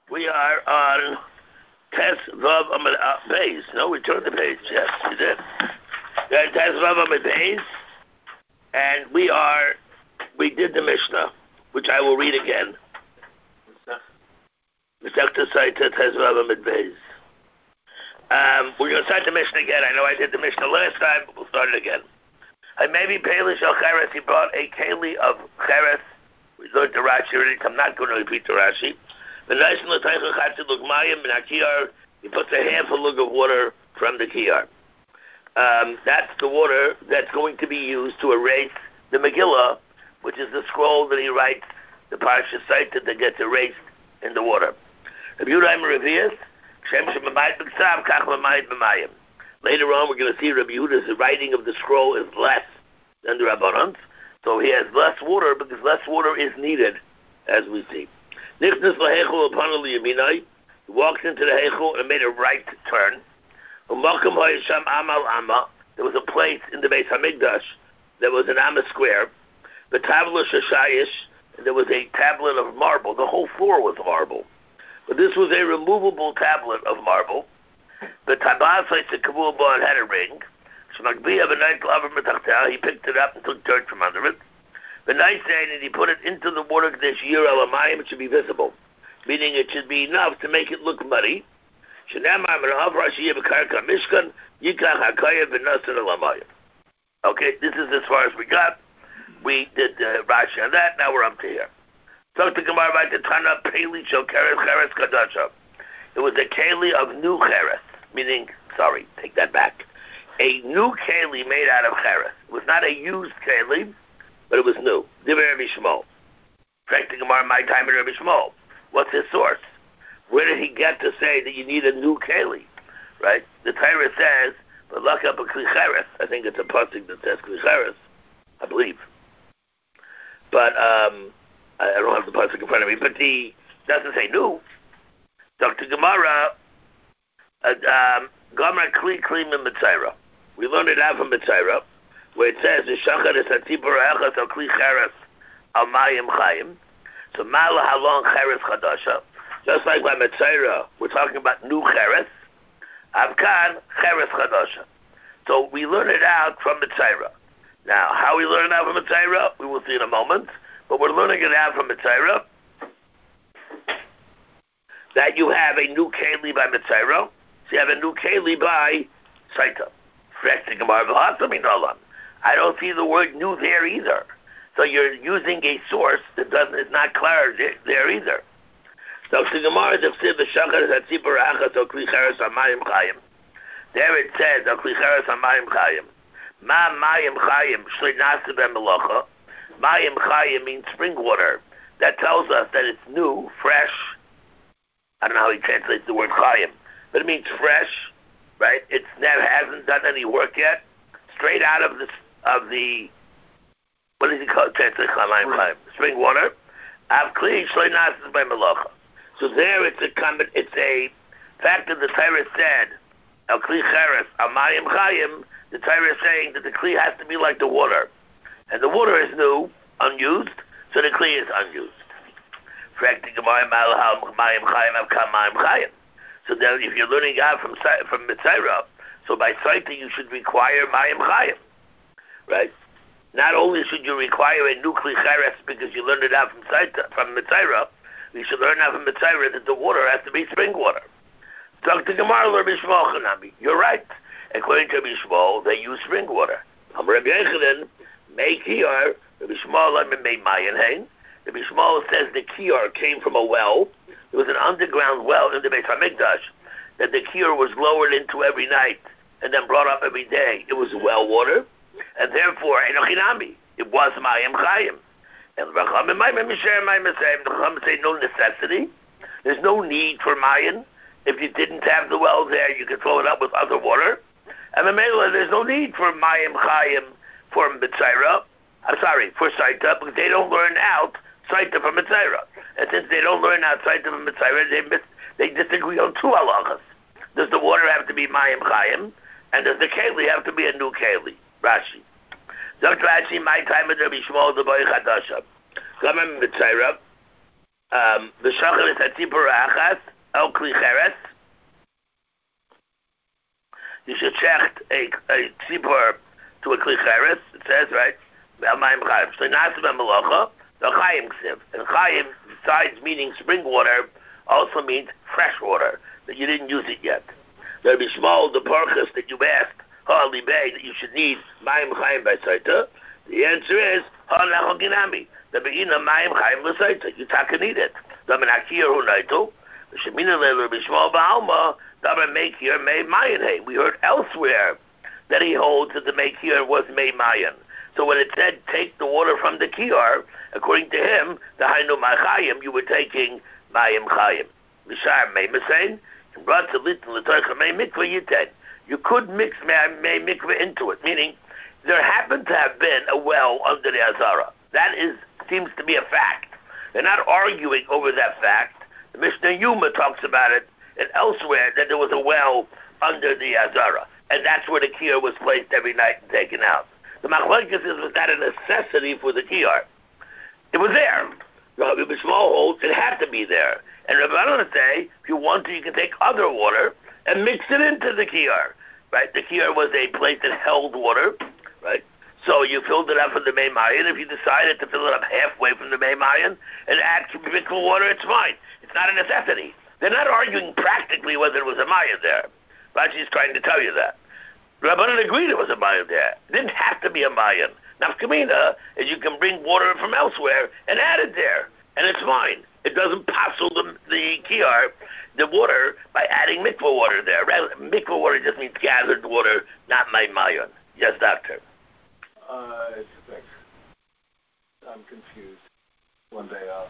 We are on Tes Vav Amid Beis. No, we turned the page. Yes, we did. We're on Tes Vav Amid Beis, and we did the Mishnah, which I will read again. Masechta Saita Tes Vav Amid Beis. We're going to start the Mishnah again. I know I did the Mishnah last time, but we'll start it again. Maybe Pele Shal Cheres, he brought a keli of Cheres. We learned the Rashi already, so I'm not going to repeat the Rashi. He puts a half a lug of water from the kiyar. That's the water that's going to be used to erase the Megillah, which is the scroll that he writes, the Parsha Saita that gets erased in the water. Later on, we're going to see Rabbi Yehuda's writing of the scroll is less than the Rabbanon's, so he has less water because less water is needed, as we see. He walks into the Heichel and made a right turn. There was a place in the Beis Hamikdash that was an Amma square. The tablet Shashayish, there was a tablet of marble. The whole floor was marble. But this was a removable tablet of marble. The Tabas had a ring. He picked it up and took dirt from under it. The nice saying, and he put it into the water, it should be visible, meaning it should be enough to make it look muddy. Okay, this is as far as we got. We did Rashi on that, now we're up to here. Talk to Gemara about the Tana Peli Shel Cheres Cheres Kadasha. It was a keli of new Cheres, meaning, take that back. A new keli made out of Cheres. It was not a used keli, but it was new. Divrei Rabbi Shmuel. Correcting Gemara, my time in Rabbi Shmuel. What's his source? Where did he get to say that you need a new keli? Right? The Torah says, "But look up a kli cheres." I think it's a pasuk that says kli cheres, I believe. But I don't have the pasuk in front of me. But the doesn't say new. Dr. Gemara, Gamar kli kli min Mitzayra. We learned it out from Mitzayra, where it says the shachar is atibur echas al kli cheres al mayim chayim. So mala halon cheres chadasha. Just like by Mitzayra, we're talking about new cheres. Avkan cheres chadasha. So we learn it out from Mitzayra. Now, how we learn it out from Mitzayra, we will see in a moment. But we're learning it out from Mitzayra that you have a new keli by Mitzayra. So you have a new keli by Saita. I don't see the word new there either. So you're using a source that is not clear there either. So there it says Mayim Chayim means spring water. That tells us that it's new, fresh. I don't know how he translates the word Chayim, but it means fresh, right? It hasn't done any work yet. Straight out of the what does he call it? Translate Mayim Chayim. Spring water. So there it's a fact that the Torah said Al Kli Cheres Al Mayim Chayim. The Torah is saying that the Kli has to be like the water. And the water is new, unused, so the Kli is unused. So then if you're learning out from Mitzayra, so by Saita you should require Mayim Chayim. Right? Not only should you require a new Kli Cheres because you learned it out from Mitzayra, you should learn out from Mitzayra that the water has to be spring water. Talk to Gemara, Rabbi Shmuel Chanami. You're right. According to Rabbi Shmuel, they use spring water. Rabbi Yechanan, make kiyar, Rabbi Shmuel made mayan hain. Rabbi Shmuel says the kiyar came from a well. There was an underground well in the Beis Hamikdash that the kiyar was lowered into every night and then brought up every day. It was well water, and therefore enochinami. It was mayim chayim. And the Chachamim say no necessity. There's no need for mayin. If you didn't have the well there, you could fill it up with other water. And there's no need for mayim chayim for Mitzayra. For Saita, because they don't learn out Saita from Mitzayra. And since they don't learn out Saita from Mitzayra, they disagree on two halachas. Does the water have to be mayim chayim? And does the keli have to be a new keli? Rashi. Dr. Rashi, my time with Rabbi Shmuel, the boy Chadasha. Come in Mitzayra. V'shachar es hatzipor achas el kli cheres. You should check a tzipor to a kli cheres. It says right. V'almayim chayim. So nasim hamalacha. The chayim ksiv. And chayim, besides meaning spring water, also means fresh water that you didn't use it yet. There'll be small the parchas that you asked ha'ali bay that you should need mayim chayim by saita. The answer is ha'nachal ginami. The beginning mayim chayim l'saita. You taka need it. The menakir hunaitu. The shemina le'ler b'shmal ba'alma. The mekir mei mayan hay. We heard elsewhere that he holds that the mekir was mei mayan. So when it said take the water from the kiyar, according to him, the hainu ma'chayim, you were taking mayim chayim. Mishar mei mesein. You could mix may mikveh into it, meaning there happened to have been a well under the Azara. That seems to be a fact. They're not arguing over that fact. The Mishnah Yuma talks about it, and elsewhere that there was a well under the Azara, and that's where the kiyar was placed every night and taken out. The machlokes was not a necessity for the kiyar. It was there. Rabbi Bishmal holds it had to be there. And Rabbi Elazar say, if you want to, you can take other water and mix it into the kiyar. Right? The kiyar was a place that held water, right? So you filled it up from the Mei Mayan. If you decided to fill it up halfway from the Mei Mayan and add mikvah water, it's fine. It's not a necessity. They're not arguing practically whether it was a Mayan there. Rashi's trying to tell you that. Rabbi Elazar agreed it was a Mayan there. It didn't have to be a Mayan. Nafkamina is you can bring water from elsewhere and add it there, and it's fine. It doesn't passel the kiyar, the water, by adding mikvah water there. Mikvah water just means gathered water, not mayan. Yes, doctor. I'm confused. One day off.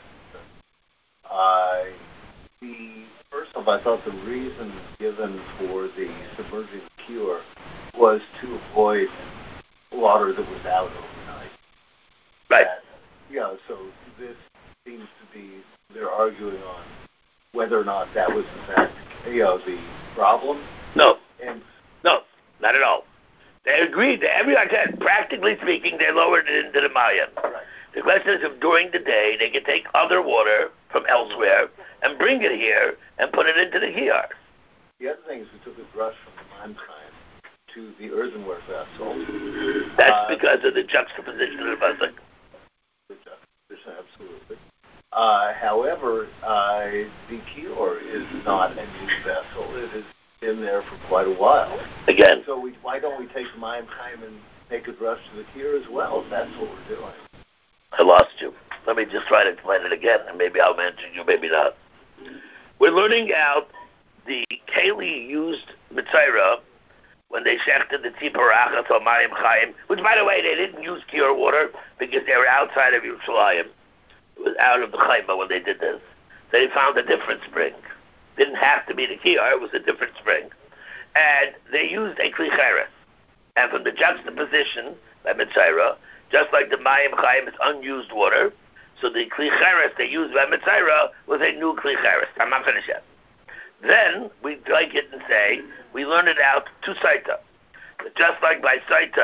First off, I thought the reason given for the submerging cure was to avoid water that was out overnight. Right. So this seems to be, they're arguing on whether or not that was in fact, the problem. No, not at all. They agreed that practically speaking, they lowered it into the Mayan. Right. The question is if during the day they can take other water from elsewhere and bring it here and put it into the kiyar. The other thing is we took a brush from the Maimchaim to the earthenware vessel. That's because of the juxtaposition of the pasuk. Absolutely. However, the kiyar is not a new vessel. It has been there for quite a while. Again. So why don't we take the Maimchaim and make a brush to the kiyar as well, if that's what we're doing? I lost you. Let me just try to explain it again, and maybe I'll mention you, maybe not. We're learning out the keli used mitzayra when they shechted the tzipor achas or mayim chayim, which, by the way, they didn't use kiyar water because they were outside of Yerushalayim. It was out of the chayma when they did this. So they found a different spring. Didn't have to be the kiyar, it was a different spring. And they used a kli cheres. And from the juxtaposition by mitzayra, just like the mayim chayim is unused water, so the kli cheres they used by mitzayra was a new kli cheres. I'm not finished yet. Then we take it and say we learn it out to saita. Just like by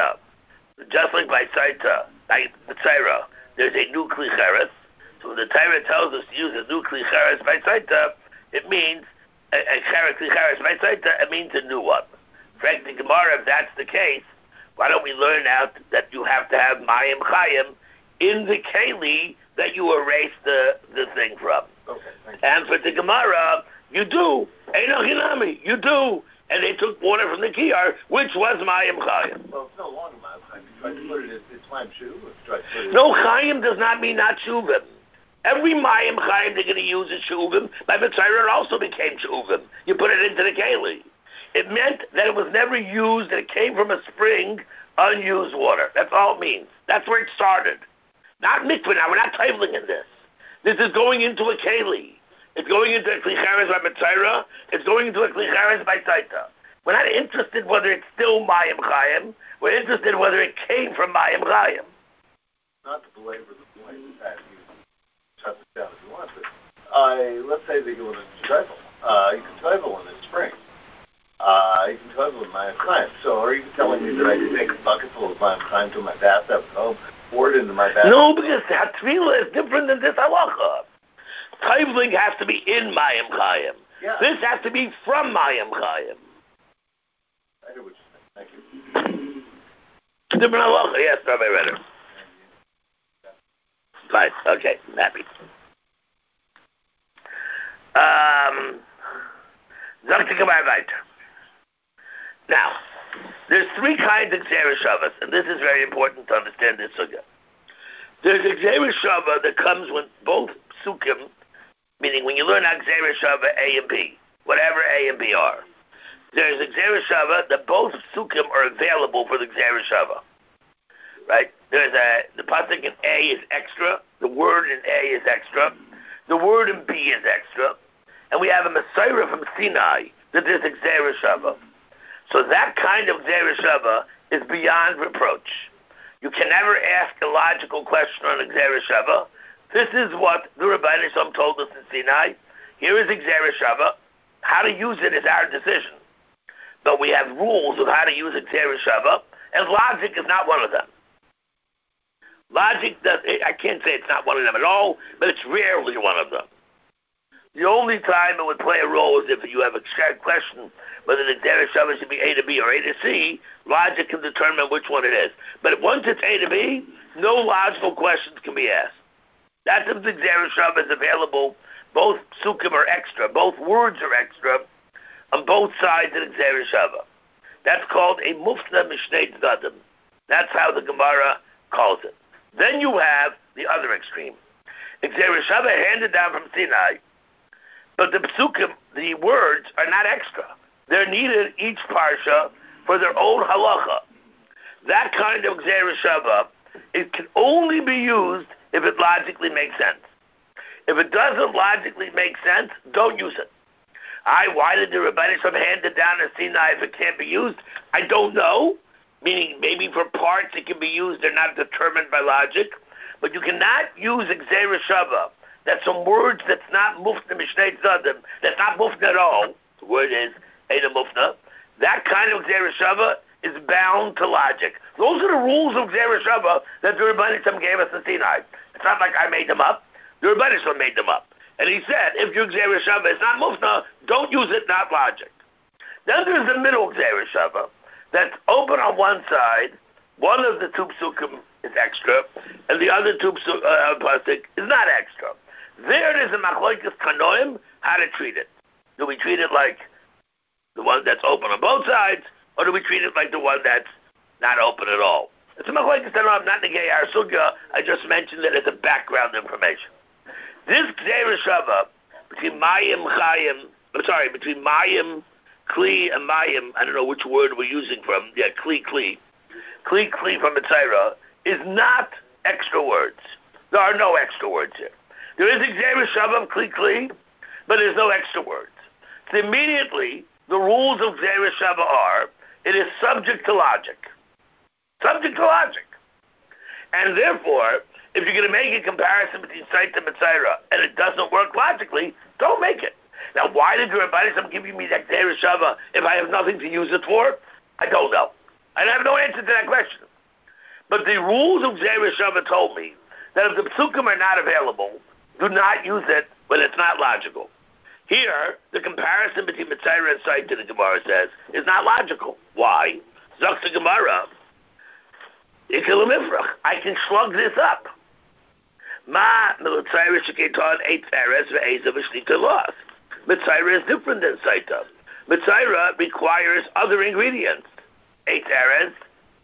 mitzayra, there's a new kli cheres. So when the Torah tells us to use a new kli cheres by saita, it means a kli cheres by saita. It means a new one. Frank the Gemara, if that's the case, why don't we learn out that you have to have mayim chayim in the keli that you erase the thing from? Okay, and for the Gemara, you do. Eino hinami, you do. And they took water from the kiyar, which was mayim chayim. Well, it's no longer mayim chayim. You tried to put it, it's mayim shuvim. No, chayim does not mean not shuvim. Every mayim chayim they're going to use is shuvim. By mitzayra it also became shuvim. You put it into the keli. It meant that it was never used, that it came from a spring, unused water. That's all it means. That's where it started. Not mikvah now. We're not tabling in this. This is going into a keli. It's going into a kli cheres by mitzayra. It's going into a kli cheres by saita. We're not interested whether it's still mayim chayim. We're interested whether it came from mayim chayim. Not to belabor the point that you shut this down if you want, but let's say that you want to travel. You can travel in the spring. You can travel with mayim chayim. So are you telling me that I can take a bucket full of mayim chayim to my bathtub at home, pour it into my bathtub? No, because the hatvila is different than this halacha. Toivling has to be in Mayim Chayim. Yeah. This has to be from Mayim Chayim. I hear what you're saying. Thank you. Different halacha. Yes, Rabbi Redder. Fine. Okay. I'm happy. Zakti Gemara weiter. Now, there's three kinds of Gzeira Shavas, and this is very important to understand this sugya. There's a Gzeira Shava that comes with both psukim, meaning when you learn how Gzeira Shava A and B, whatever A and B are. There's a Gzeira Shava that both psukim are available for the Gzeira Shava. Right? The pasuk in A is extra, the word in A is extra, the word in B is extra, and we have a Messiah from Sinai that is a Gzeira Shava. So that kind of Gzeira Shava is beyond reproach. You can never ask a logical question on a Gzeira Shava. This is what the Rabbeinu Shalom told us in Sinai. Here is a Gzeira Shava. How to use it is our decision. But we have rules of how to use a Gzeira Shava, and logic is not one of them. Logic, I can't say it's not one of them at all, but it's rarely one of them. The only time it would play a role is if you have a question whether the Gzeira Shava should be A to B or A to C. Logic can determine which one it is. But once it's A to B, no logical questions can be asked. That's if the Gzeira Shava is available. Both psukim are extra. Both words are extra on both sides of the Gzeira Shava. That's called a mufna mishnei tzadim. That's how the Gemara calls it. Then you have the other extreme. Gzeira Shava handed down from Sinai, but the psukim, the words, are not extra. They're needed each parsha for their own halacha. That kind of Gzeira Shava, it can only be used if it logically makes sense. If it doesn't logically make sense, don't use it. Why did the Rebbeinu Shalom hand it down to Sinai if it can't be used? I don't know. Meaning maybe for parts it can be used, they're not determined by logic. But you cannot use a Gzeira Shava. That's some words that's not mufna mishnei tzadim. That's not mufna at all. The word is Eina mufna. That kind of Gzeira Shava is bound to logic. Those are the rules of Gzeira Shava that the Rebbeinu Shalom gave us in Sinai. It's not like I made them up. The Rebbeinu Shalom made them up. And he said, if your Gzeira Shava is not mufna, don't use it, not logic. Then there's the middle Gzeira Shava that's open on one side. One of the two psukim is extra, and the other two pasuk is not extra. There is a machlokes tanoim how to treat it. Do we treat it like the one that's open on both sides, or do we treat it like the one that's not open at all? It's a machlokes tanoim, not negay our sugya. I just mentioned it as a background information. This Gzeira Shava between Mayim Kli and Mayim, I don't know which word we're using from. Yeah, Kli from Mitzayra is not extra words. There are no extra words here. There is a Gzeira Shava of Kli, but there's no extra words. So immediately, the rules of Gzeira Shava are, it is subject to logic. Subject to logic. And therefore, if you're going to make a comparison between Saita and Mitzayra, and it doesn't work logically, don't make it. Now, why did the Rebbeinu Shalom give me that Gzeira Shava if I have nothing to use it for? I don't know. I have no answer to that question. But the rules of Gzeira Shava told me that if the psukim are not available, do not use it when it's not logical. Here, the comparison between Mitzayra and Saita, the Gemara says, is not logical. Why? Zok the Gemara, I can slug this up. Ma Mitzayra sheketon 8 teres ve'eza v'shlita loss. Mitzayra is different than Saita. Mitzayra requires other ingredients. 8 teres,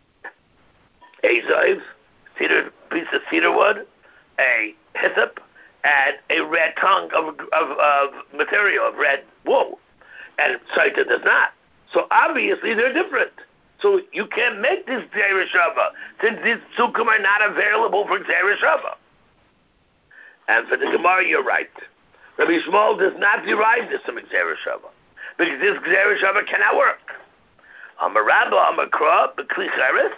a piece of cedar wood, a hyssop, and a red tongue of material, of red wool. And Saita does not. So obviously they're different. So you can't make this Gzeira Shava, since these psukim are not available for Gzeira Shava. And for the Gemara, you're right. Rabbi Shmuel does not derive this from Gzeira Shava, because this Gzeira Shava cannot work. Amar Rabba, Amar Kra, B'Kli Cheres,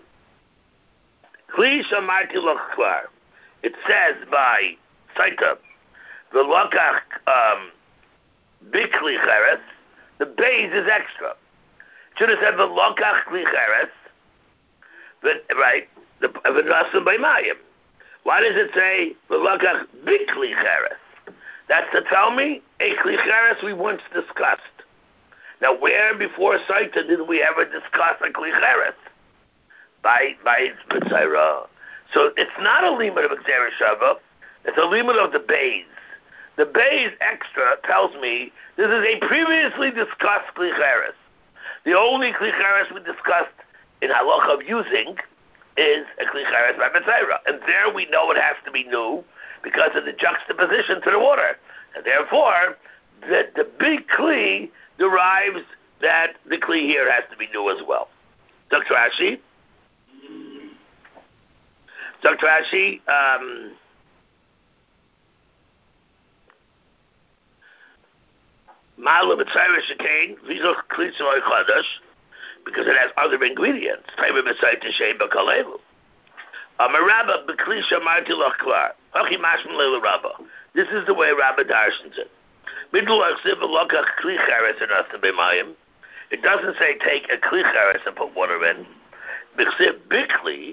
Kli Shamarti Lochkvar. It says by Saita, V'Lokach B'Kli Cheres, the base is extra. Should have said V'Lokach Kli Cheres, right? V'Nasim by Mayim. Why does it say V'Lokach B'Kli Cheres? That's to tell me a klicheres we once discussed. Now, where before Saita did we ever discuss a klicheres? By Mitzayra. So it's not a limit of Xer Shava, it's a limit of the Bays. The Bays extra tells me this is a previously discussed klicheres. The only klicheres we discussed in halacha of using is a klicheres by Mitzayra. And there we know it has to be new because of the juxtaposition to the water. And therefore, the big kli derives that the kli here has to be new as well. Dr. Rashi? Dr. Rashi, Ma'ala Mitzayra Shekain, Vizor Kli Tzoroi Chadash, because it has other ingredients. Taiva B'Sayta Shein B'Kalelu. Amarabba B'Kli Shamarti Loch Kvar. Hachi Mashman Leila Rabba. This is the way Rabba darshans it. It doesn't say take a kli cheres and put water in. This kli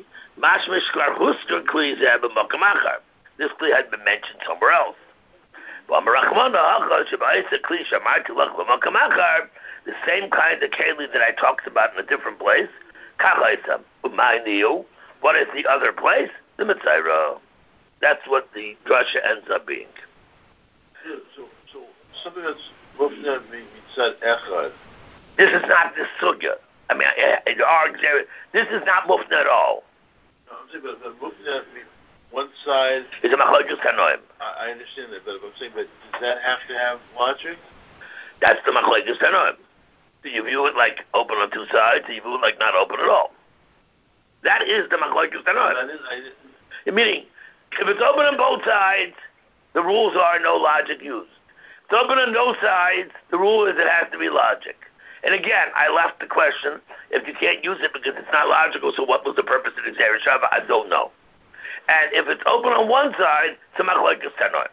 had been mentioned somewhere else. The same kind of keli that I talked about in a different place. What is the other place? The Mitzayra. That's what the drasha ends up being. So something that's mufnat being said echad. This is not the sugya. I mean, this is not mufnat at all. No, I'm saying, but mufnat means one side. It's a machlokes tanoim. I understand that, but I'm saying, but does that have to have logic? That's the machlokes tanoim. Do you view it like open on two sides? Do you view it like not open at all? That is the machlokes tanoim. Meaning, if it's open on both sides, the rules are no logic used. If it's open on no sides, the rule is it has to be logic. And again, I left the question, if you can't use it because it's not logical, so what was the purpose of the Xer Shava? I don't know. And if it's open on one side, it's a machlokes tanoim.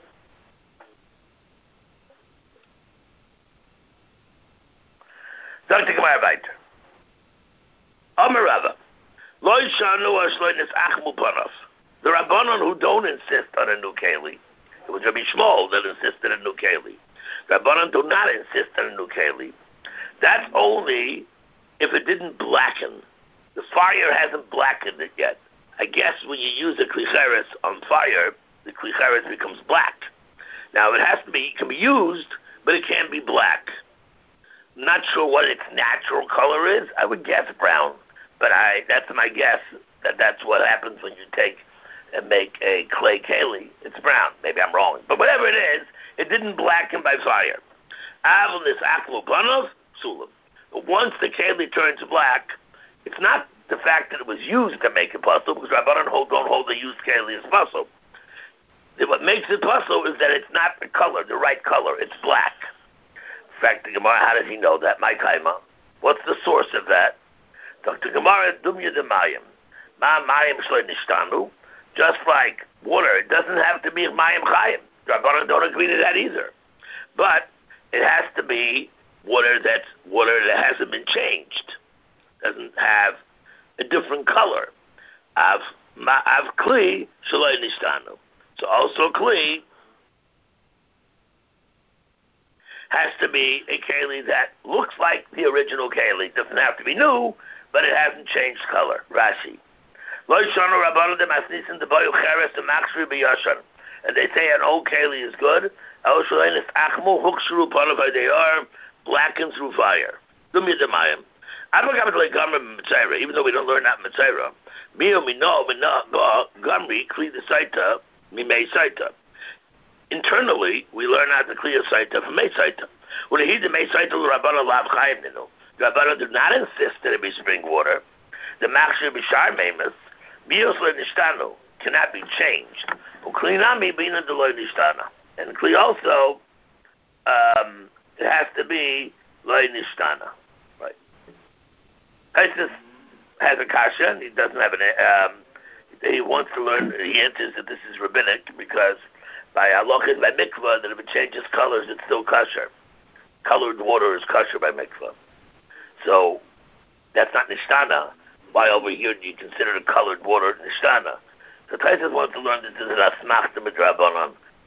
Dr. Gemara weiter. Amar Rava. Lo yishanu ashlo nisachmu panav. The Rabbanon who don't insist on a new keli, it was Rabbi Shmuel that insisted on a new keli. The Rabbanon do not insist on a new keli. That's only if it didn't blacken. The fire hasn't blackened it yet. I guess when you use a klicheres on fire, the klicheres becomes black. Now it can be used, but it can't be black. I'm not sure what its natural color is. I would guess brown, but that's my guess that's what happens when you take and make a clay keli. It's brown. Maybe I'm wrong. But whatever it is, it didn't blacken by fire. Once the keli turns black, it's not the fact that it was used to make it puzzle, because Rabbanan don't hold the used keli as puzzle. What makes it puzzle is that it's not the color, the right color. It's black. In fact, the Gemara, how does he know that? My kaima. What's the source of that? Dr. Gemara, dumya de mayim. Ma mayim shloi nishtanu. Just like water, it doesn't have to be mayim chayim. Rabbanan don't agree to that either. But it has to be water that hasn't been changed. Doesn't have a different color. Av kli shloi nishtanu. So also kli has to be a keli that looks like the original keli. It doesn't have to be new, but it hasn't changed color. Rashi. And they say an old keli is good. They are blackened through fire. Even though we don't learn that in Mitzayra. Internally, we learn how to clear saita from Mesaita. When he the Mesaita, Rabbanan lav chayim ninu. Rabbanan do not insist that it be spring water. The machshir b'shar memes, bios lo nishtanu, cannot be changed. Uklinami bina deloy nishtana. And kli also, it has to be loy nishtana. Right. Isis has a kasha, and he doesn't have he wants to learn, he answers that this is rabbinic, because by halachah, by mikvah, that if it changes colors, it's still kosher. Colored water is kosher by mikvah. So, that's not nishtana. Why over here do you consider the colored water nishtana? So Taisus wants to learn that this is an asmachta midrabanan,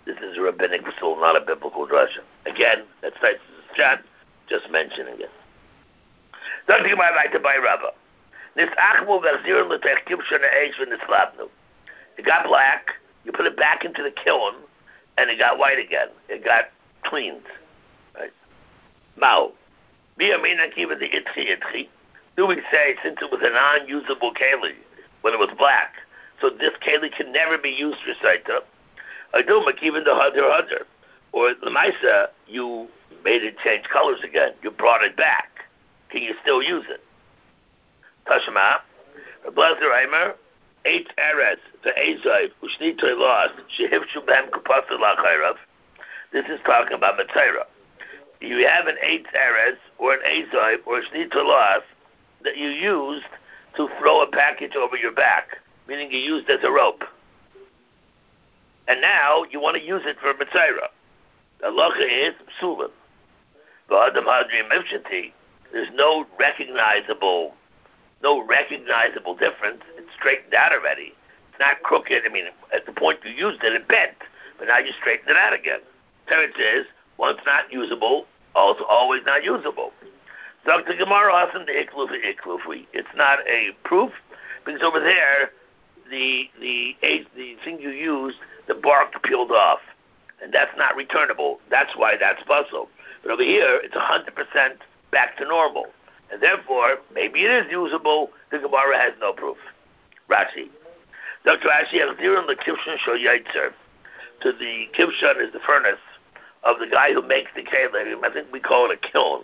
This is a rabbinic psul, not a biblical drasha. Again, that starts as John, just mentioning it. Something about right to buy Rava. This achmu v'achzir l'tech kibshon ha'eish v'nislabnu. It got black. You put it back into the kiln, and it got white again. It got cleaned. Right? Mao. B'yamina kiva the itchi. Do we say, since it was a non-usable keli when it was black, so this keli can never be used for saita? I do even the hadar. Or the Maisa, you made it change colors again. You brought it back. Can you still use it? Tashma, Blazer Eimer, 8 eres to Azayv, Ushni Toilas, Shehivshu Bem Kupasa Lachairav. This is talking about Matzaira. You have an 8 eres or an Azayv or Ushni Toilas that you used to throw a package over your back, meaning you used as a rope. And now you want to use it for Matzaira. The halacha is psulim. V'adam hadrim mivshati. There's no recognizable difference. It's straightened out already. It's not crooked. I mean, at the point you used it, it bent, but now you straighten it out again. Teretz is once not usable, also always not usable. Dr. Gemara Hassan the iklufi. It's not a proof because over there, the thing you used, the bark peeled off. And that's not returnable. That's why that's puzzle. But over here, it's 100% back to normal. And therefore, maybe it is usable. The Gemara has no proof. Rashi. Dr. Rashi, Achzirin the Kivshon Shal Yaitzer. To the Kivshon is the furnace of the guy who makes the kelim. I think we call it a kiln.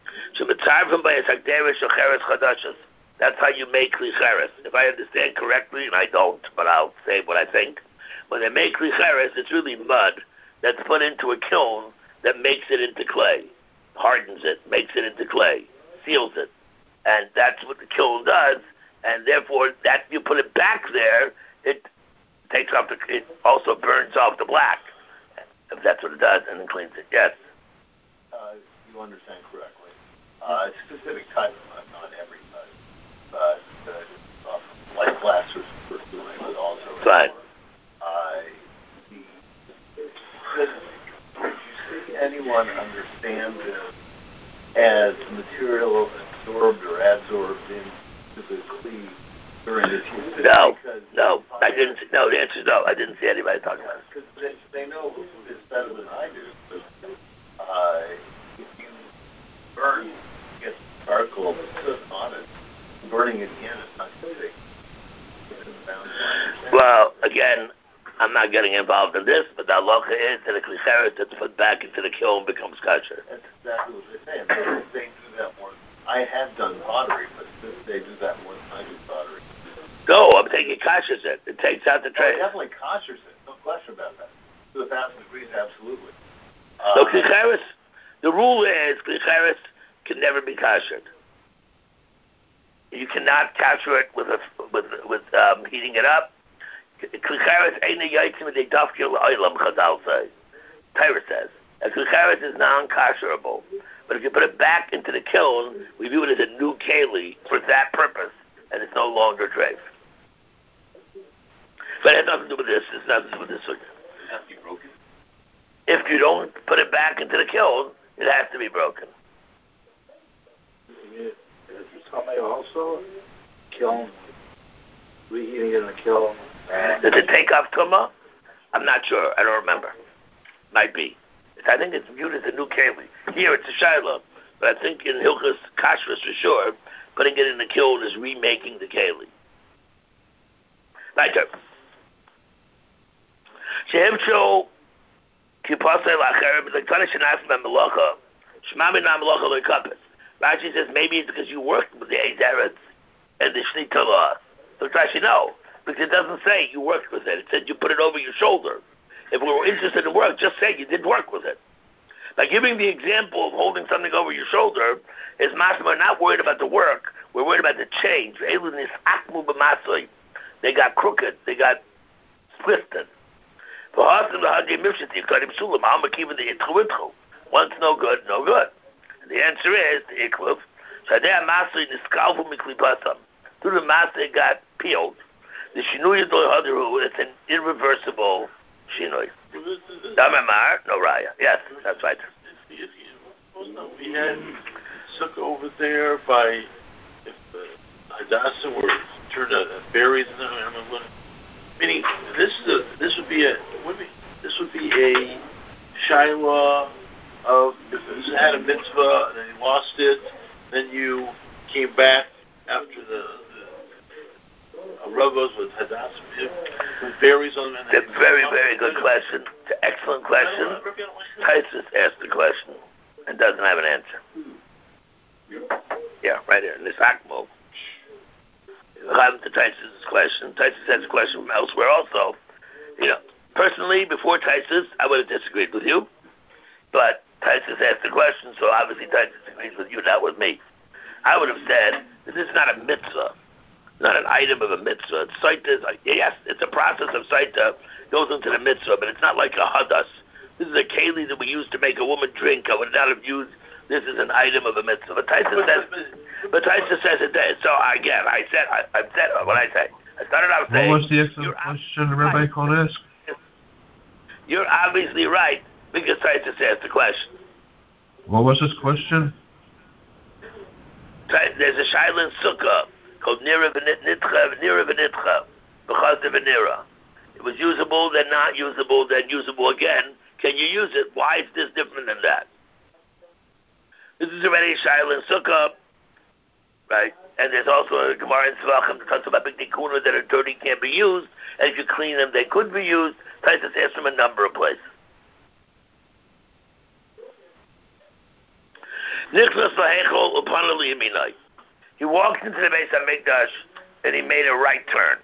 That's how you make klicheres. If I understand correctly, and I don't, but I'll say what I think. When they make klicheres, it's really mud that's put into a kiln that makes it into clay, hardens it, makes it into clay, seals it. And that's what the kiln does, and therefore, that you put it back there, it takes off it also burns off the black, if that's what it does, and then cleans it. Yes? You understand correctly. A specific type of mud, not every mud, but like plaster for doing, but also... Fine. Did you see anyone understand this as material absorbed or adsorbed into the cleave during its use? No, I didn't. No, the answer is no. I didn't see anybody talking about it. Because they know this better than I do. But, if you burn, get charcoal on it, burning it again is not good. Well, again, I'm not getting involved in this, but the halacha is that a klicheres that's put back into the kiln becomes kosher. That's exactly what they're saying. They do that more. I have done pottery, but they do that more than I do pottery. No, I'm taking koshers it. It takes out the trace. It definitely koshers it. No question about that. To 1,000 degrees, absolutely. So klicheres, the rule is klicheres can never be koshered. You cannot kosher it with heating it up. Klicheres ain't a yitzim they dafkir la'olam, Chazal say. Torah says. A klicheres is non-kosherable. But if you put it back into the kiln, we view it as a new keli for that purpose, and it's no longer treif. But it has nothing to do with this. It's nothing to do with this. It has to be broken. If you don't put it back into the kiln, it has to be broken. Is somebody also kiln, reheating it in the kiln? Does it take off tumah? I'm not sure. I don't remember. Might be. I think it's viewed as a new keli. Here it's a shiloh, but I think in Hilchas Kashrus for sure, putting it in the kiln is remaking the keli. Later. Shehemsho kipasei lacherem l'ktana shenas b'melacha shmami na melacha lo'ikapes. Rashi says maybe it's because you worked with the Ezeretz and the Shnei Torah. So Rashi no, because it doesn't say you worked with it. It said you put it over your shoulder. If we were interested in work, just say you did work with it. By giving the example of holding something over your shoulder, is we're not worried about the work, we're worried about the change. They got crooked, they got twisted. Once no good, no good. And the answer is, the ikluv, through the master it got peeled. The shinuya do'hadaru, it's an irreversible Shinoi. Damamar, no raya. Yes, that's right. We had sukkah over there by Hadassah where it turned out berries in there. Meaning this would be a Shiloh of if it had a mitzvah and then you lost it, then you came back after the Ravos with Hadassah with berries on them. It's a very, very good question. It's an excellent question. Tysus asked the question and doesn't have an answer. Yeah, right here in this Akmo. To Tysus' question. Tysus has a question from elsewhere also. Personally, before Tysus, I would have disagreed with you. But Tysus asked the question, so obviously Tysus agrees with you, not with me. I would have said, this is not a mitzvah. Not an item of a mitzvah. It's saita. Yes, it's a process of saita. Goes into the mitzvah, but it's not like a hadas. This is a keli that we use to make a woman drink. I would not have used this as an item of a mitzvah. But Tysus says it does. So again, I said what I say. I started out saying. What was the excellent question the Rabbi called ask? You're obviously right because Tysus asked the question. What was his question? There's a Shaila in Sukkah called Nira V'Nitcha, because of Nira. It was usable, then not usable, then usable again. Can you use it? Why is this different than that? This is already a Shaila in Sukkah, right? And there's also a Gemara in Tzvachim that talks about big tikkunos that are dirty, can't be used, and if you clean them, they could be used. Tysus asked from a number of places. He walked into the Beis HaMikdash and he made a right turn.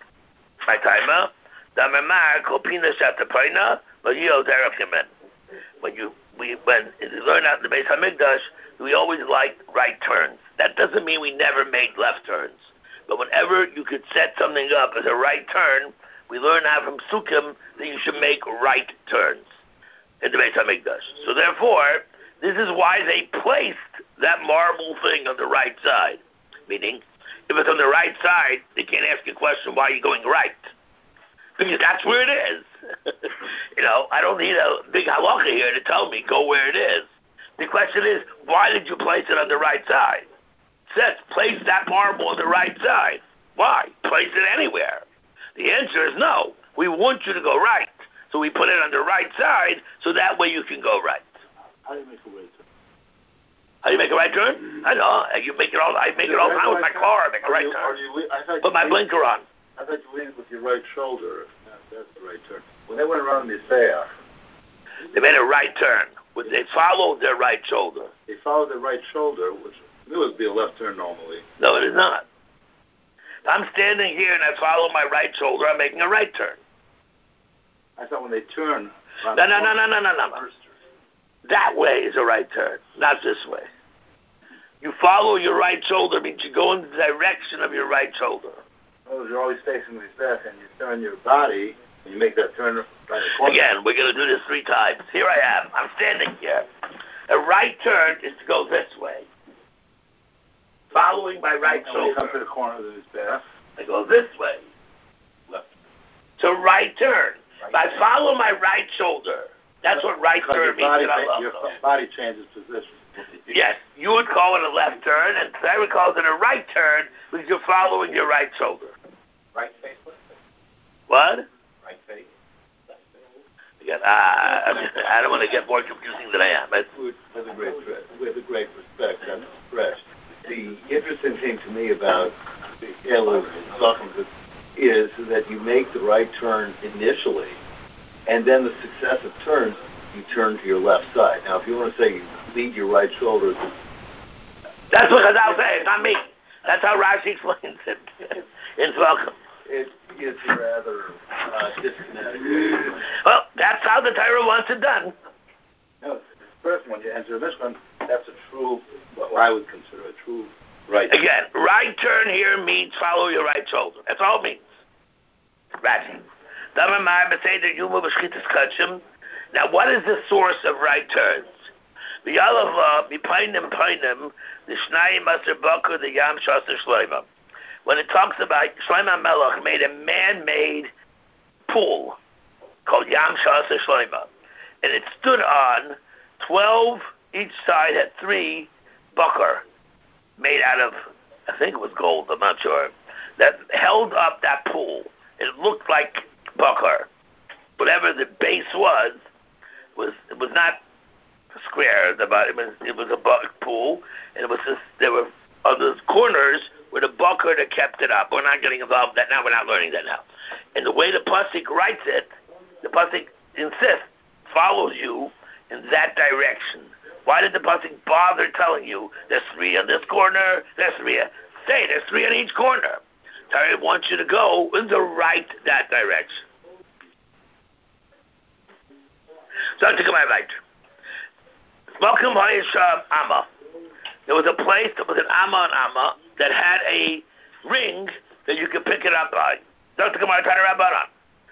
When you learn out in the Beis HaMikdash, we always like right turns. That doesn't mean we never made left turns. But whenever you could set something up as a right turn, we learn out from Sukkim that you should make right turns in the Beis HaMikdash. So therefore, this is why they placed that marble thing on the right side. Meaning, if it's on the right side, they can't ask you a question, why are you going right? Because that's where it is. I don't need a big halacha here to tell me, go where it is. The question is, why did you place it on the right side? It says, place that marble on the right side. Why? Place it anywhere. The answer is no. We want you to go right. So we put it on the right side, so that way you can go right. How do you make a right turn? How do you make a right turn? I know. You make it all. I make it all the time with my car. I make a right turn. Put my blinker on. I thought you leaned with your right shoulder. That's the right turn. When they went around the Isaiah, they made a right turn. They followed their right shoulder. They followed their right shoulder, which would be a left turn normally. No, it is not. If I'm standing here and I follow my right shoulder, I'm making a right turn. I thought when they turn. No. That way is a right turn, not this way. You follow your right shoulder means you go in the direction of your right shoulder. Oh, you're always facing like that, and you turn your body, and you make that turn right across. Again, we're going to do this 3 times. Here I am. I'm standing here. A right turn is to go this way. Following my right shoulder. You come to the corner of this path. I go this way. Left. So right turn. If I follow my right shoulder, that's what right turn means. Your body changes position. Yes, you would call it a left turn, and Sarah calls it a right turn because you're following your right shoulder. Right face, left face. What? Right face. Again, I don't want to get more confusing than I am. With a great respect, that's fresh. The interesting thing to me about the Elul is that you make the right turn initially, and then the successive turns, you turn to your left side. Now, if you want to say you lead your right shoulder... That's what Chazal says, not me. That's how Rashi explains it in Tzvachim. It is rather disconnected. Well, that's how the Torah wants it done. No, first when you enter this one, that's a true, what I would consider a true right. Again, right turn here means follow your right shoulder. That's all it means. Rashi. Now, what is the source of right turns? When it talks about Shlomo Melech made a man-made pool, called Yam Shasa Shloima. And it stood on 12, each side had 3 bakar made out of, I think it was gold, I'm not sure, that held up that pool. It looked like bakar. Whatever the base was not square. It was a pool, and it was just, there were on the corners where the bakar that kept it up. We're not getting involved with that now. We're not learning that now. And the way the pasuk writes it, the pasuk insists, follows you in that direction. Why did the pasuk bother telling you there's 3 on this corner, there's 3? Say there's 3 on each corner. Torah wants you to go in the right that direction. So to come right. Welcome, Hayesham Amma. There was a place that was an Amma and Amma that had a ring that you could pick it up by. Dr. Gemara Tana Rabbanan.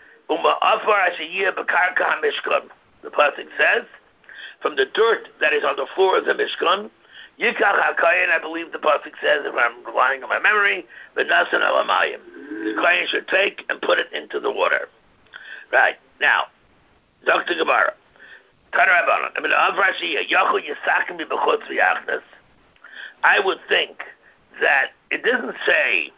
The pasuk says, from the dirt that is on the floor of the Mishkan, Yikach HaKayin, I believe the pasuk says, if I'm relying on my memory, V'nasan Alamayim. The Kayin should take and put it into the water. Right. Now, Dr. Gemara. I would think that it doesn't say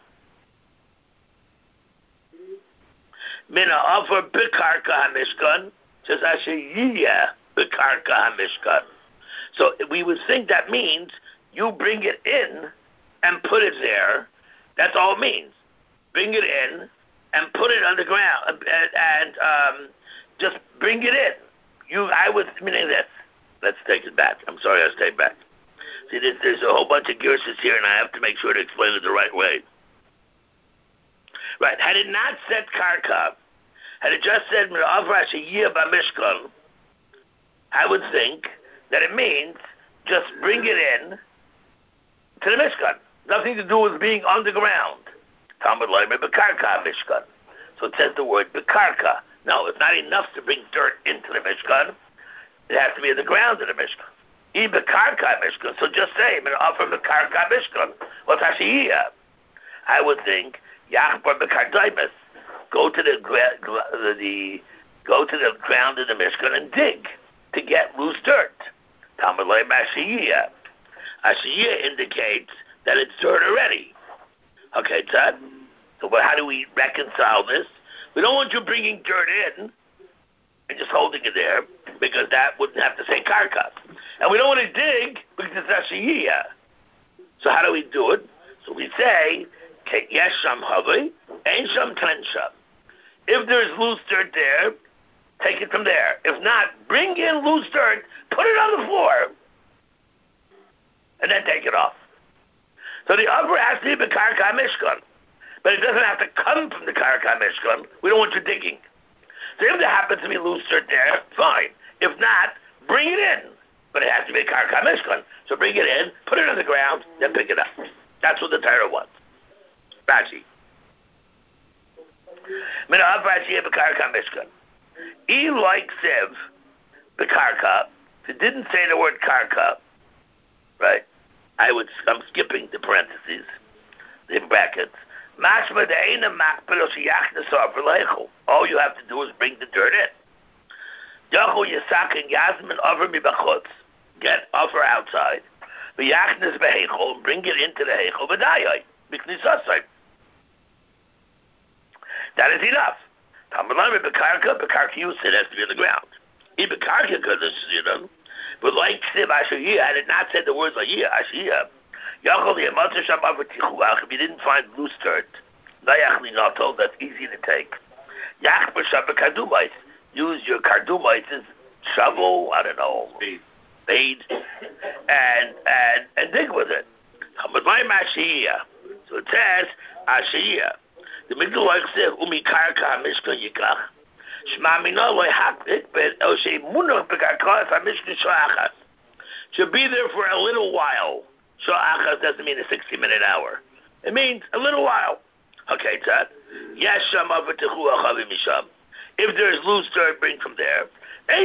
Mina Avar Bikarka HaMishkan, just Ashiya Bikarka HaMishkan. So we would think that means you bring it in and put it there. That's all it means. Bring it in and put it on the ground and just bring it in. I would meaning this. Let's take it back. I'm sorry, I'll stay back. See, there's a whole bunch of girses here, and I have to make sure to explain it the right way. Right. Had it not said karka, had it just said Avrash a year by Mishkan, I would think that it means just bring it in to the Mishkan. Nothing to do with being on the ground. Talmud Leimer Bekarka Mishkan. So it says the word Bekarka. No, it's not enough to bring dirt into the Mishkan. It has to be in the ground of the Mishkan. Bekarka Mishkan. So just say, offer Bekarka Mishkan. What's Hashiyah? I would think Yachbar Bekardaimus. Go to the ground of the Mishkan and dig to get loose dirt. Talmud Leimer Hashiyah. Hashiyah indicates that it's dirt already. Okay, Tzad? So how do we reconcile this? We don't want you bringing dirt in and just holding it there, because that wouldn't have to say karka. And we don't want to dig because it's ashiyah. So how do we do it? So we say, yesh sham havi, ein sham tensham. If there's loose dirt there, take it from there. If not, bring in loose dirt, put it on the floor, and then take it off. So the upper has to be Bekarka Mishkan. But it doesn't have to come from the Karka Mishkan. We don't want you digging. So if there happens to be loose dirt there, fine. If not, bring it in. But it has to be Karka Mishkan. So bring it in, put it on the ground, then pick it up. That's what the Torah wants. Rashi. Mina av Rashi Bekarka Mishkan. E like Siv, Bekarka. It didn't say the word Karka, right? I'm skipping the parentheses, the brackets. All you have to do is bring the dirt in. Get offer outside. And bring it into the heichel. That is enough. It has to be on the ground. But like Siv Ashiyah, had it not said the words Ashiyah, if you didn't find loose dirt, that's easy to take. Use your kardumites as shovel, I don't know, spade, and dig with it. So it says Ashiyah. The middle like said Umikarka Mishkan Yikach. Should be there for a little while. Sha'achas doesn't mean a 60-minute hour. It means a little while. Okay, Tzad. If there's loose dirt, bring from there. Then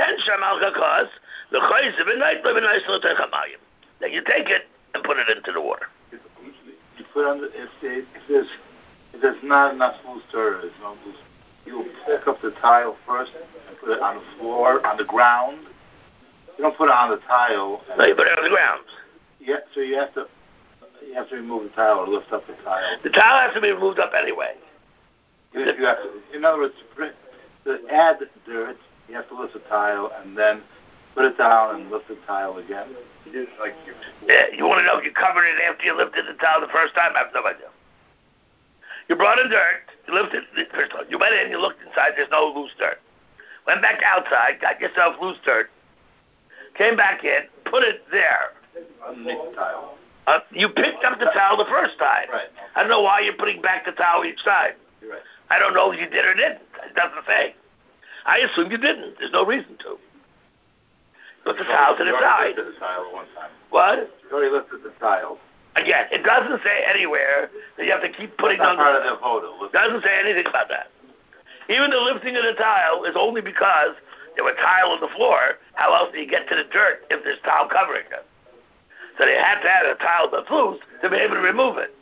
you take it and put it into the water. You put on if there's not enough loose dirt, there's no loose. you pick up the tile first and put it on the floor, on the ground. You don't put it on the tile. No, you put it on the ground. Yeah, so you have to remove the tile or lift up the tile. The tile has to be removed up anyway. You have to, in other words, to add dirt, you have to lift the tile and then put it down and lift the tile again. You want to know if you covered it after you lifted the tile the first time? I have no idea. You brought in dirt, you lifted it first time. You went in, you looked inside, there's no loose dirt. Went back outside, got yourself loose dirt, came back in, put it there. Underneath the tile. You picked up the towel the first time. Right. I don't know why you're putting back the towel each time. You're right. I don't know if you did or didn't. It doesn't say. I assume you didn't. There's no reason to. Put the towel to the side. You already lifted the tile one time. What? You already lifted the tile. Again, it doesn't say anywhere that you have to keep putting That's on not part of the photo. It doesn't say anything about that. Even the lifting of the tile is only because there were tile on the floor. How else do you get to the dirt if there's tile covering it? So they had to have a tile that's loose to be able to remove it.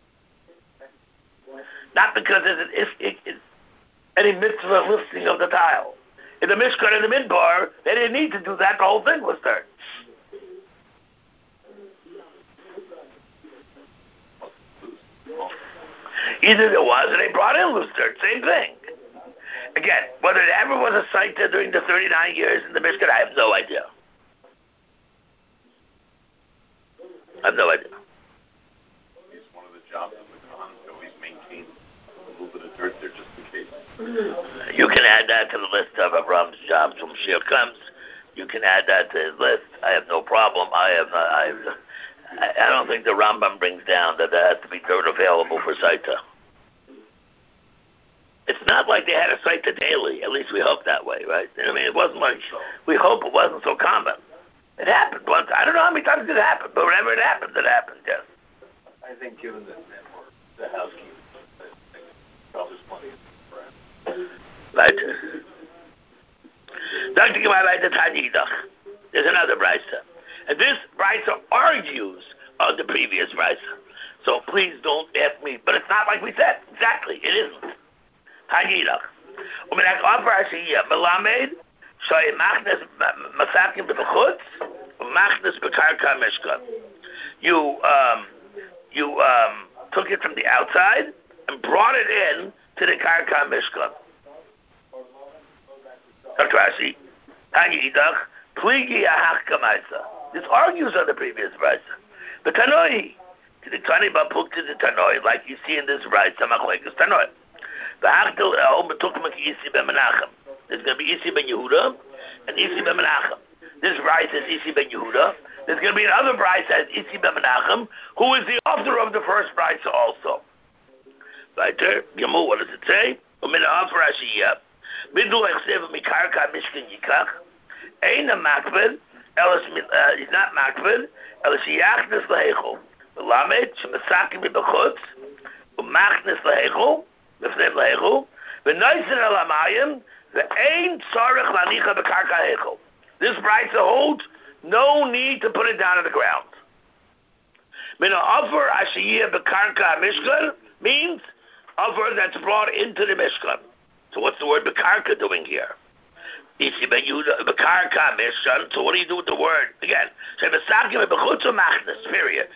Not because there's any mitzvah lifting of the tile. In the Mishkan and the Midbar, they didn't need to do that. The whole thing was dirt. Either there was or they brought in loose dirt. Same thing. Again, whether it ever was a site there during the 39 years in the Mishkan, I have no idea. I have no idea. It's one of the jobs of the Khan to always maintain a little bit of dirt there just in case. You can add that to the list of Avram's jobs when Mashiach comes. You can add that to his list. I have no problem. I don't think the Rambam brings down that there has to be dirt available for Saita. It's not like they had a Saita daily. At least we hope that way, right? I mean, it wasn't like, we hope it wasn't so common. It happened once. I don't know how many times it happened, but whenever it happened, yes. I think given the network, the housekeeping, probably plenty of Right. Dr. Gemara the Tanidach. There's another brisa. And this brisa argues on the previous brisa. So please don't ask me. But it's not like we said. Exactly. It isn't. Tanidach. Umenak offer Ashiyah. Melamed. Shoy machnes masakim b'chutz. Machnes b'karka mishkan. You took it from the outside and brought it in to the karka mishkan. Dr. Rashi, Tanya Idach, Pligi Ahach Kamaisa. This argues on the previous brisa. The Tanoi, to the Tani Bapuk to the Tanoi, like you see in this brisa, Machlekes Tanoi. The Hachtel El Betukmak Isi Ben Menachem. There's going to be Isi Ben Yehuda and Isi Ben Menachem. This brisa is Isi Ben Yehuda. There's going to be another brisa as Isi Ben Menachem, who is the author of the first brisa also. Right there, Gimel, what does it say? Umina Afar Ashiyah. Middle except Mikarka Mishkan Yikach. Ain't a makbid, he's not makbid, Elis Yachnis Lahechel. The Lamed, Shemasakim B'chutz, Umachnis Lahechel, B'fnem Lahechel, V'noisen Alamayim, V'ain Tzarech Lanicha B'karka Hechel. This brisa holds no need to put it down on the ground. Mina Offer Ashiyah B'karka Mishkan means offer that's brought into the Mishkan. So what's the word Bekarka doing here? Bekarka Mishkan. So what do you do with the word? Again, period.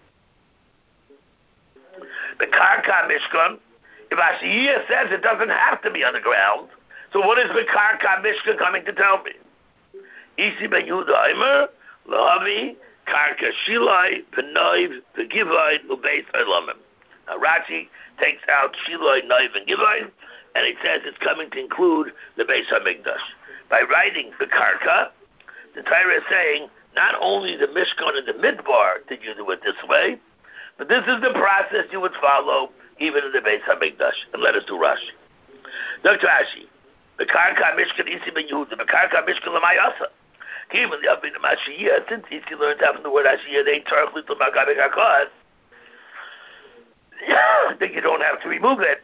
Bekarka Mishkan. If Ashiyah says it doesn't have to be on the ground, so what is Bekarka Mishkan coming to tell me? Isi ben Yehuda Aimer, Lahavi, Karka Shilai, V'Noiv, V'Givai, Ubeis Elamim. Now Rashi takes out Shilai, Noiv, and Givai, and it says it's coming to include the Beis HaMikdash. By writing the Karka, the Torah is saying not only the Mishkan and the Midbar did you do it this way, but this is the process you would follow even in the Beis HaMikdash. And let us do Rashi. Dr. Ashi, the Karka Mishkan Isi ben Yehuda, the Karka Mishkan L'mayasa. Even the Abin Mashiyah, since Isi learned out from the word Ashiyah, they turn to Makabe Kakaz. I think you don't have to remove it.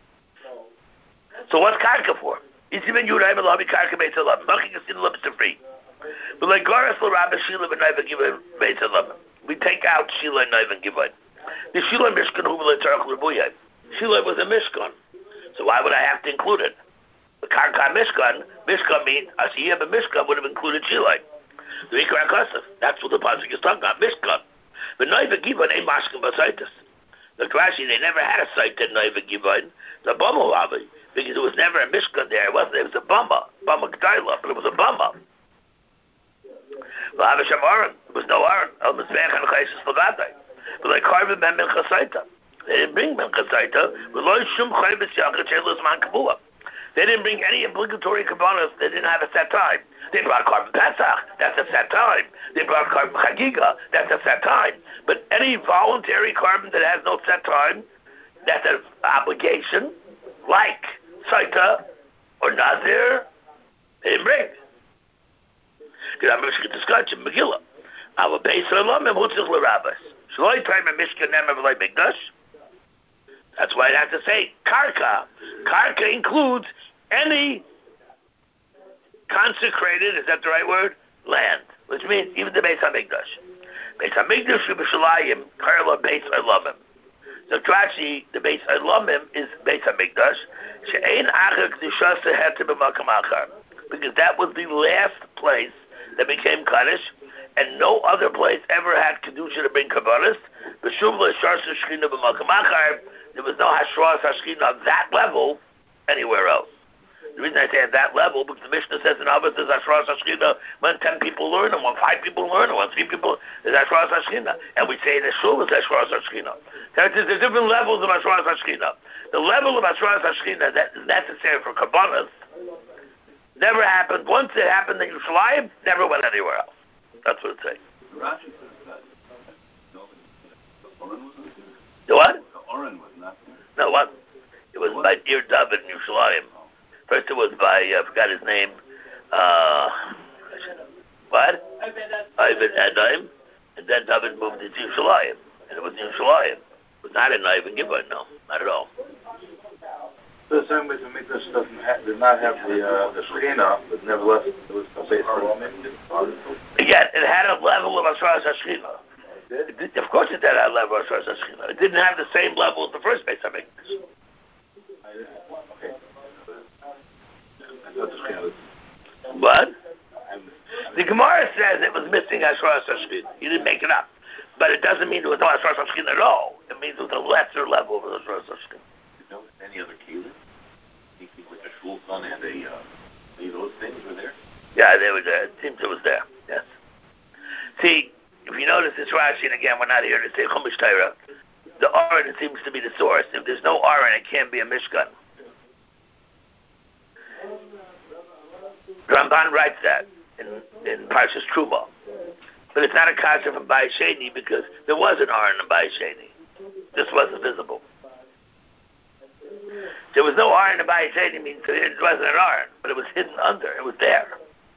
So what's Karka for? Isi ben Yehuda, I'm a lobby Karka Beis Elam. Machik is in Lubis to free. But like Garas L'Rabba, Shila ben Noiv and Givon Beis Elam. We take out Shila and Noiv and Givon. The Shila Mishkan, who will turn L'Rabuyah. Shila was a Mishkan. So why would I have to include it? Karka Mishkan means Asiyah, but Mishkan would have included Shilai. The Ikra Kasef. That's what the pasuk is talking about. Mishkan. But Noiva Givon ain't Mashkan Basaitis. The Rashi, they never had a site at Noiva Givon. The Bama Lavi, because it was never a Mishkan there. It wasn't. It was a Bama Gdaila, but it was a Bama. Lavish Aron. There was no Aron. El Mizbech and Chaysis Levadai. But like Harvard Ben Chasaita. They didn't bring Ben Chasaita. They didn't bring any obligatory kabbalas. They didn't have a set time. They brought Karban Pesach. That's a set time. They brought Karban Chagiga. That's a set time. But any voluntary Karban that has no set time, that's an obligation, like Saita or Nazir, they didn't bring. Because I'm going to discuss in Megillah. Our base Olam and Hutzich L'Rabbis. Shloi time and Mishkan Nemer V'lai Mikdash. That's why I have to say Karka. Karka includes any consecrated, is that the right word? Land. Which means even the Beis HaMikdash. Beis HaMikdash Yerushalayim, Karla Beis Olamim. So Trashi, the Beis Olamim is Beis HaMikdash. She'ein Acher Kedusha Seheter B'Makam Achar. Because that was the last place that became Kaddish, and no other place ever had Kedusha to bring Kabbalas. B'Shuv L'Shar Shechina B'Makam Achar. There was no Hashras Hashkin on that level anywhere else. The reason I say at that level, because the Mishnah says in Avos there's Hashras Hashkina when 10 people learn, and when 5 people learn, and when 3 people, there's Hashras Hashkina. And we say the Shul is Hashras Hashkina. There's different levels of Hashras Hashkina. The level of Hashras Hashkina that is necessary for Kabbalas never happened. Once it happened in Yerushalayim, never went anywhere else. That's what it's saying. The what? No, what? It was by Ir David in Yerushalayim. First it was by, I forgot his name, what? Ivan Adaim. And then David moved to Yerushalayim. And it was in Yerushalayim. It was not in Ivan Givon, no. Not at all. So the same way to make this stuff did not have the Shekhinah, but nevertheless it was based on Again, it had a level of Asras HaShekhinah. Of course it did have a level of Asras HaShekhinah. It didn't have the same level as the first Beis HaMikdash. What? The Gemara says it was missing Asras HaShekhinah. You didn't make it up. But it doesn't mean there was no Asras HaShekhinah at all. It means it was a lesser level of Asras HaShekhinah. Any other kelim? With the shulchan and those things were there? Yeah, they were there. It seems it was there. Yes. See, if you notice this Rashi, and again, we're not here to say Chumash Torah, the Aron seems to be the source. If there's no Aron, it can't be a Mishkan. Ramban writes that in Parshas Truma. But it's not a kasha from Bayis Sheni because there was an Aron in Bayis Sheni. This wasn't visible. There was no Aron in Bayis Sheni means it wasn't an Aron, but it was hidden under. It was there.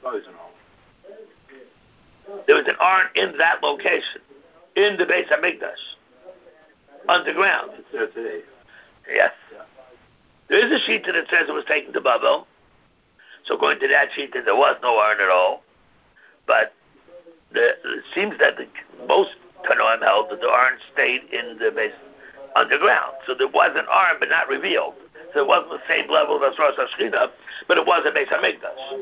There was an Aron in that location, in the Beis HaMikdash, underground. It's there today. Yes. There is a sheet that says it was taken to Babel. So according to that sheet, there was no Aron at all. But it seems that most Tanoim held that the Aron stayed in the base underground. So there was an Aron, but not revealed. So it wasn't the same level of Asras HaShekhinah, but it was a Beis HaMikdash.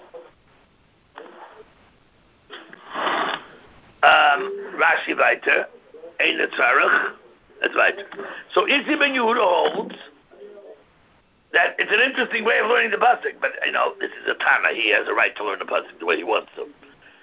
Rashi weiter, Ein Tzarech, that's weiter. So Isi Ben Yehuda holds that it's an interesting way of learning the pasuk, but this is a Tana. He has a right to learn the pasuk the way he wants to.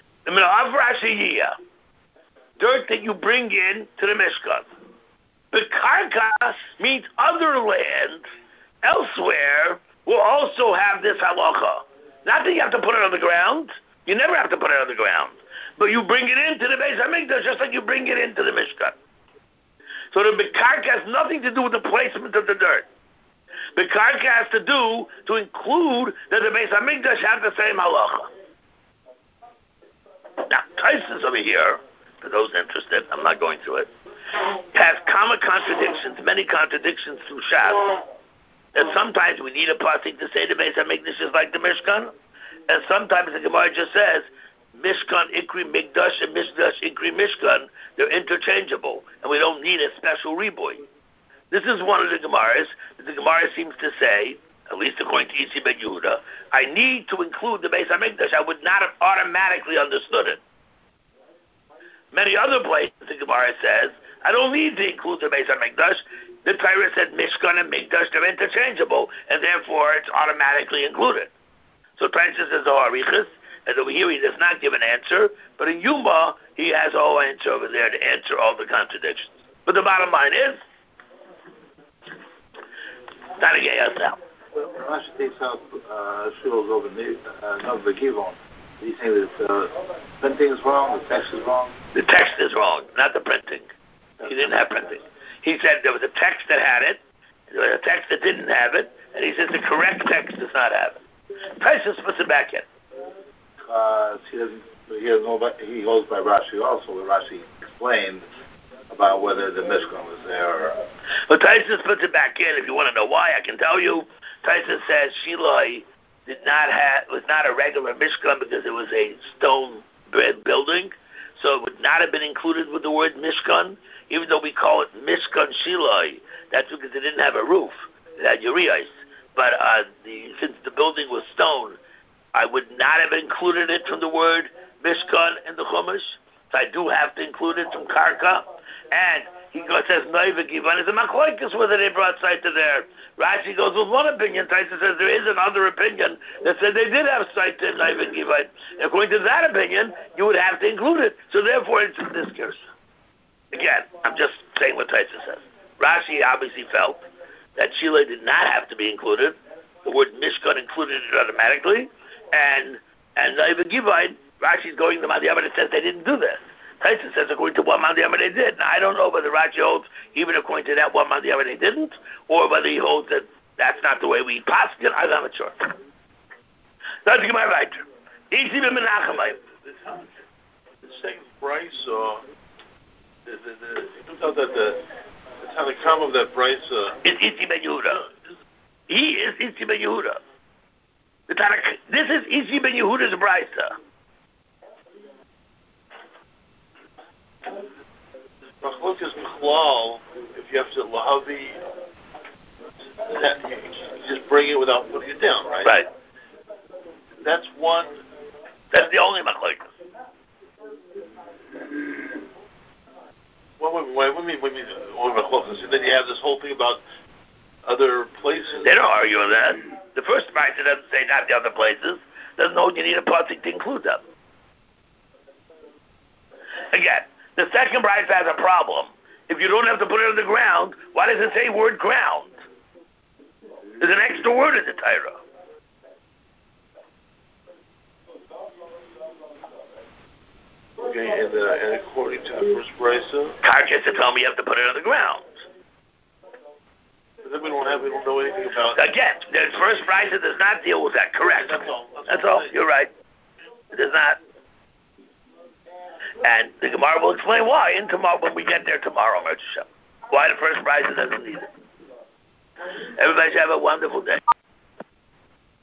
Dirt that you bring in to the Mishkan. But Karka means other land elsewhere will also have this halacha. Not that you have to put it on the ground. You never have to put it on the ground. But you bring it into the Beis HaMikdash just like you bring it into the Mishkan. So the Karka has nothing to do with the placement of the dirt. The Karka has to do to include that the Beis HaMikdash have the same halacha. Now, Taisus over here, for those interested, I'm not going through it, has many contradictions through Shas. And sometimes we need a pasuk to say the Beis HaMikdash is like the Mishkan, and sometimes the Gemara just says Mishkan Ikri Mikdash and Mikdash Ikri Mishkan, they're interchangeable, and we don't need a special riboy. This is one of the Gemaras that the Gemara seems to say, at least according to Isi Ben Yehuda, I need to include the Beis HaMikdash. I would not have automatically understood it. Many other places, the Gemara says, I don't need to include the Beis HaMikdash. The Torah said Mishkan and Mikdash, they're interchangeable, and therefore it's automatically included. So Taisa says the Harichas, and over here he does not give an answer, but in Yuma, he has a whole answer over there to answer all the contradictions. But the bottom line is, not to get us out. Well, Rashi takes out Shul's over the Givon. He's saying that the printing is wrong, the text is wrong? The text is wrong, not the printing. He didn't have printing. He said there was a text that had it, there was a text that didn't have it, and he says the correct text does not have it. Tyson puts it back in. He goes by Rashi also, where Rashi explained about whether the Mishkan was there. But Tyson puts it back in. If you want to know why, I can tell you. Tyson says Shiloi was not a regular Mishkan because it was a stone building, so it would not have been included with the word Mishkan, even though we call it Mishkan Shiloi. That's because it didn't have a roof. It had urias. But since the building was stone, I would not have included it from the word Mishkan in the Chumash. So I do have to include it from Karka. And he says, Noiva Givan is a machlokes whether they brought Saita there. Rashi goes with one opinion. Taisa says there is another opinion that said they did have Saita in Noiva Givan. And according to that opinion, you would have to include it. So therefore, it's in this case. Again, I'm just saying what Taisa says. Rashi obviously felt that Shila did not have to be included. The word Mishkan included it automatically. And Noiva Givan, Rashi's going to Madhyama that says they didn't do this. Taisa says according to one Madhyama they did. Now I don't know whether Rashi holds even according to that one Madhyama they didn't, or whether he holds that that's not the way we pass it. I'm not sure. That's my right. Easy to Menachem. The second price, you thought that the Tanakam of that price is Isi Ben Yehuda. He is Isi Ben Yehuda. This is Isi Ben Yehuda's brisa. Machlok is Michlal, if you have to Lahavi, you just bring it without putting it down, right? Right. That's one. That's the only Machlok. What do you mean Machlok? And then you have this whole thing about other places. They don't argue on that. The first brisa doesn't say not the other places. Doesn't hold you need a pasuk to include them. Again, the second brisa has a problem. If you don't have to put it on the ground, why does it say word ground? There's an extra word in the Torah. Okay, and according to the first brisa, Karka to tell me you have to put it on the ground. But then we don't know anything about. Again, the first brisa does not deal with that. Correct. That's all. That's all. You're right. It does not. And the Gemara will explain why when we get there tomorrow, Why the first brisa doesn't need it. Everybody should have a wonderful day.